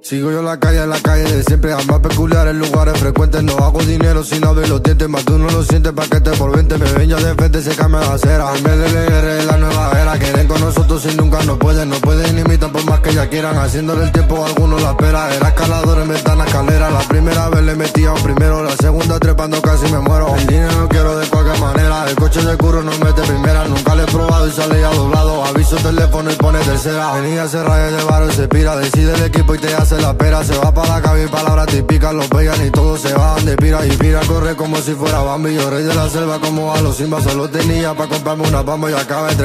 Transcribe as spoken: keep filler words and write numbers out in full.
Sigo yo en la calle, en la calle de siempre, jamás peculiar en lugares frecuentes. No hago dinero sin abrir los dientes, más tú no lo sientes pa' que te por veinte. Me ven ya de frente, se cambia la acera. En vez de leer es la nueva era, quieren con nosotros y nunca no pueden. No pueden imitar por más que ya quieran, haciéndole el tiempo a algunos la espera. Era escalador en ventana escalera, la primera vez le metía un primero, la segunda trepando casi me muero. El dinero quiero de cualquier manera, el coche de curro no mete primera. Nunca le he probado y sale ya doblado, aviso teléfono y pone tercera. Venía se raya de barro y se pira, decide el equipo y te hace la pera. Se va pa' la calle y palabras típicas los pegan y todos se van de pira. Y pira corre como si fuera Bambi, yo rey de la selva como a los Simba. Solo tenía pa' comprarme una bamba y acaba entre